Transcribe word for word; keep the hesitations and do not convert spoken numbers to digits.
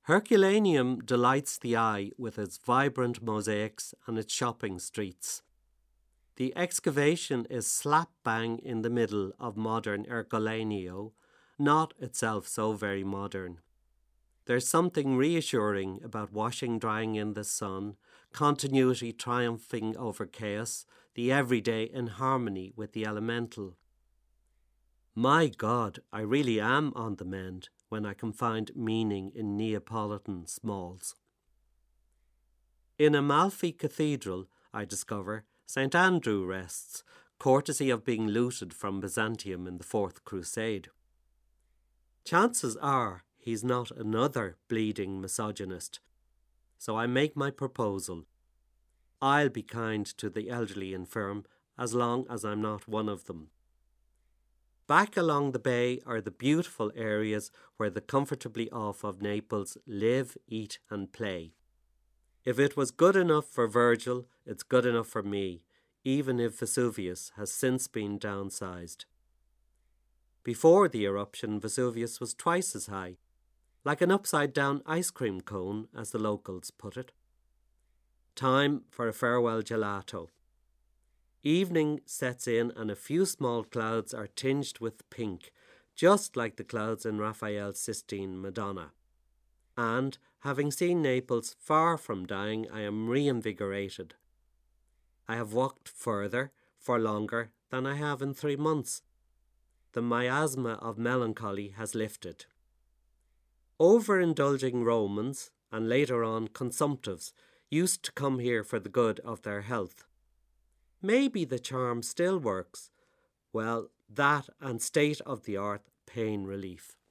Herculaneum delights the eye with its vibrant mosaics and its shopping streets. The excavation is slap bang in the middle of modern Ercolaneo, not itself so very modern. There's something reassuring about washing drying in the sun, continuity triumphing over chaos, the everyday in harmony with the elemental. My God, I really am on the mend when I can find meaning in Neapolitan smalls. In Amalfi Cathedral, I discover, Saint Andrew rests, courtesy of being looted from Byzantium in the Fourth Crusade. Chances are he's not another bleeding misogynist, so I make my proposal. I'll be kind to the elderly infirm as long as I'm not one of them. Back along the bay are the beautiful areas where the comfortably off of Naples live, eat and play. If it was good enough for Virgil, it's good enough for me, even if Vesuvius has since been downsized. Before the eruption, Vesuvius was twice as high, like an upside-down ice cream cone, as the locals put it. Time for a farewell gelato. Evening sets in and a few small clouds are tinged with pink, just like the clouds in Raphael's Sistine Madonna. And, having seen Naples far from dying, I am reinvigorated. I have walked further, for longer, than I have in three months. The miasma of melancholy has lifted. Overindulging Romans, and later on consumptives, used to come here for the good of their health. Maybe the charm still works. Well, that and state-of-the-art pain relief.